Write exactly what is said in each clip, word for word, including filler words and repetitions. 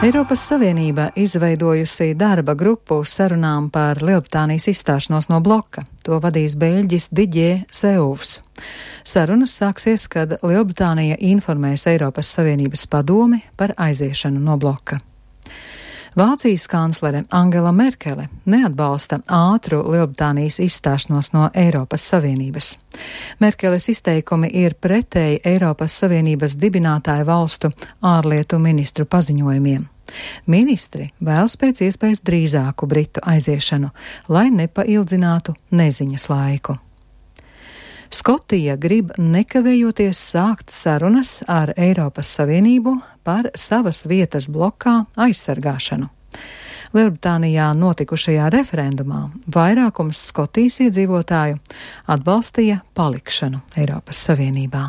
Eiropas Savienība izveidojusi darba grupu sarunām par Lielbritānijas izstāšanos no bloka. To vadīs Beļģis Didier Seuvs. Sarunas sāksies, kad Lielbritānija informēs Eiropas Savienības padomi par aiziešanu no bloka. Vācijas kanclere Angela Merkele neatbalsta ātru Lielbritānijas izstāšanos no Eiropas Savienības. Merkeles izteikumi ir pretēji Eiropas Savienības dibinātāju valstu ārlietu ministru paziņojumiem. Ministri vēlas pēc iespējas drīzāku Britu aiziešanu, lai nepaildzinātu neziņas laiku. Skotija grib nekavējoties sākt sarunas ar Eiropas Savienību par savas vietas blokā aizsargāšanu. Lielbritānijā notikušajā referendumā vairākums Skotijas iedzīvotāju atbalstīja palikšanu Eiropas Savienībā.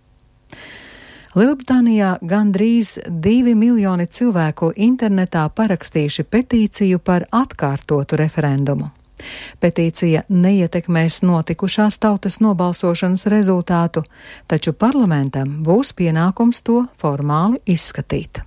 Lielbritānijā gandrīz divi miljoni cilvēku internetā parakstījuši petīciju par atkārtotu referendumu. Petīcija neietekmēs notikušās tautas nobalsošanas rezultātu, taču parlamentam būs pienākums to formāli izskatīt.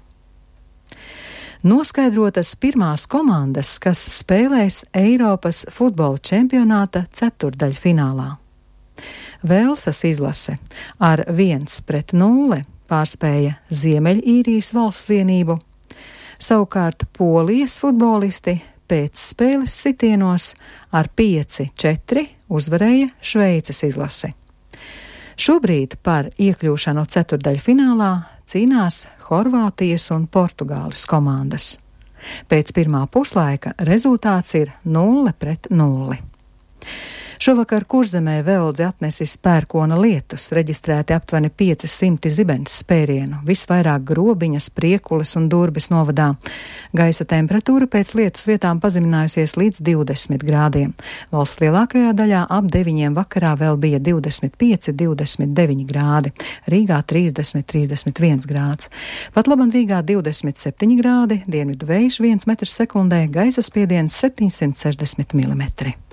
Noskaidrotas pirmās komandas, kas spēlēs Eiropas futbola čempionāta ceturdaļfinālā. Velsas izlase ar viens pret nulli pārspēja Ziemeļīrijas valsts vienību, savukārt Polijas futbolisti pēc spēles sitienos ar pieci četri uzvarēja Šveices izlasi. Šobrīd par iekļūšanu ceturdaļfinālā cīnās Horvātijas un Portugāles komandas. Pēc pirmā puslaika rezultāts ir nulle pret nulli. Šovakar Kurzemē Veldzi atnesis pērkona lietus, reģistrēti aptuveni pieci simti zibens spērienu, visvairāk Grobiņas, Priekules un Durbes novadā. Gaisa temperatūra pēc lietus vietām pazeminājusies līdz divdesmit grādiem. Valsts lielākajā daļā ap deviņiem vakarā vēl bija divdesmit pieci, divdesmit deviņi grādi, Rīgā trīsdesmit, trīsdesmit viens grāds. Pat labam Rīgā divdesmit septiņi grādi, dienvidu vējš viens metrs sekundē, gaisa spiediens septiņsimt sešdesmit milimetri.